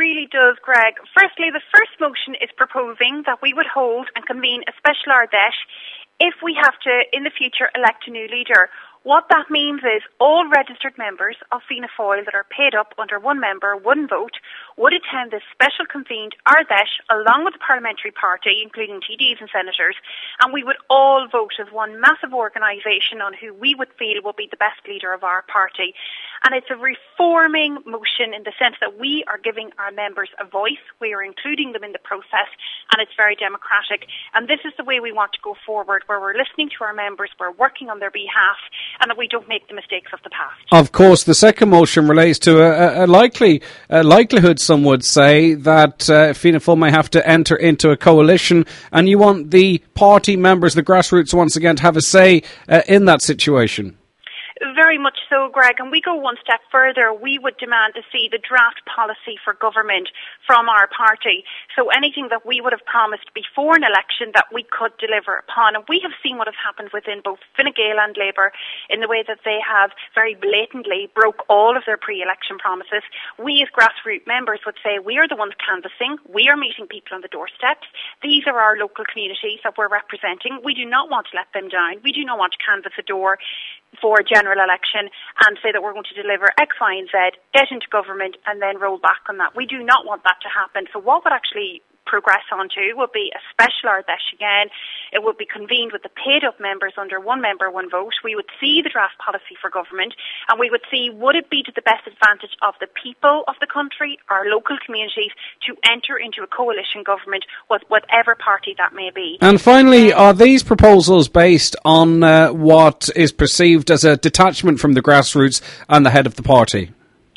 really does, Greg. Firstly, the first motion is proposing that we would hold and convene a special Ardèche if we have to, in the future, elect a new leader. What that means is all registered members of Fianna Fáil that are paid up under one member, one vote, would attend this special convened Ardèche along with the parliamentary party, including TDs and senators, and we would all vote as one massive organisation on who we would feel will be the best leader of our party. And it's a reforming motion in the sense that we are giving our members a voice, we are including them in the process, and it's very democratic. And this is the way we want to go forward, where we're listening to our members, we're working on their behalf, and that we don't make the mistakes of the past. Of course, the second motion relates to a likelihood, some would say, that Fianna Fáil may have to enter into a coalition, and you want the party members, the grassroots, once again, to have a say in that situation. Very much so, Greg, and we go one step further. We would demand to see the draft policy for government from our party. So anything that we would have promised before an election that we could deliver upon. And we have seen what has happened within both Fine Gael and Labour in the way that they have very blatantly broke all of their pre-election promises. We as grassroots members would say we are the ones canvassing, we are meeting people on the doorsteps. These are our local communities that we're representing. We do not want to let them down. We do not want to canvass a door for a general election and say that we're going to deliver X, Y and Z, get into government and then roll back on that. We do not want that to happen. So what would actually progress onto would be a special Ardèche again. It would be convened with the paid up members under one member, one vote. We would see the draft policy for government and we would see would it be to the best advantage of the people of the country, our local communities, to enter into a coalition government with whatever party that may be. And finally, are these proposals based on what is perceived as a detachment from the grassroots and the head of the party?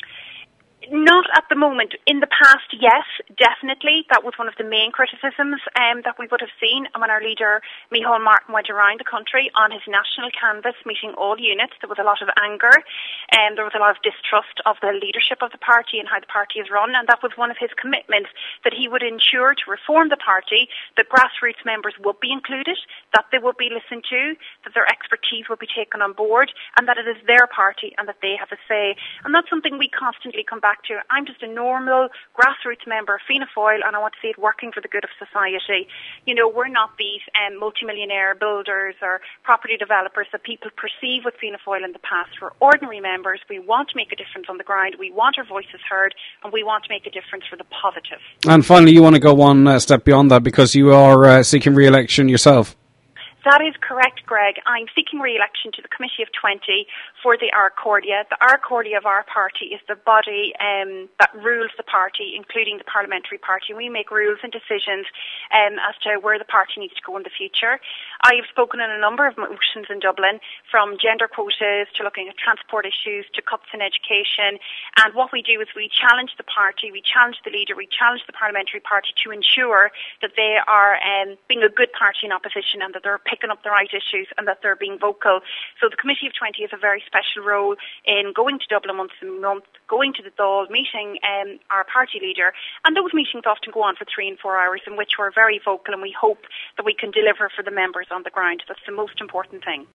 Not at the moment. In the past, yes, definitely. That was one of the main criticisms that we would have seen. And when our leader, Micheál Martin, went around the country on his national canvass, meeting all units, there was a lot of anger and there was a lot of distrust of the leadership of the party and how the party is run. And that was one of his commitments, that he would ensure to reform the party, that grassroots members would be included, that they would be listened to, that their expertise would be taken on board, and that it is their party and that they have a say. And that's something we constantly come back to. I'm just a normal grassroots member of Fianna Fáil and I want to see it working for the good of society. You know, we're not these multimillionaire builders or property developers that people perceive with Fianna Fáil in the past. We're ordinary members. We want to make a difference on the ground. We want our voices heard and we want to make a difference for the positive. And finally, you want to go one step beyond that because you are seeking re-election yourself. That is correct, Greg. I'm seeking re-election to the Committee of 20 for the Ard Comhairle. The Ard Comhairle of our party is the body that rules the party, including the parliamentary party. We make rules and decisions as to where the party needs to go in the future. I have spoken on a number of motions in Dublin, from gender quotas to looking at transport issues to cuts in education. And what we do is we challenge the party, we challenge the leader, we challenge the parliamentary party to ensure that they are being a good party in opposition and that they're picking up the right issues and that they're being vocal. So the Committee of 20 has a very special role in going to Dublin once a month, going to the Dáil, meeting our party leader, and those meetings often go on for 3 and 4 hours in which we're very vocal and we hope that we can deliver for the members on the ground. That's the most important thing.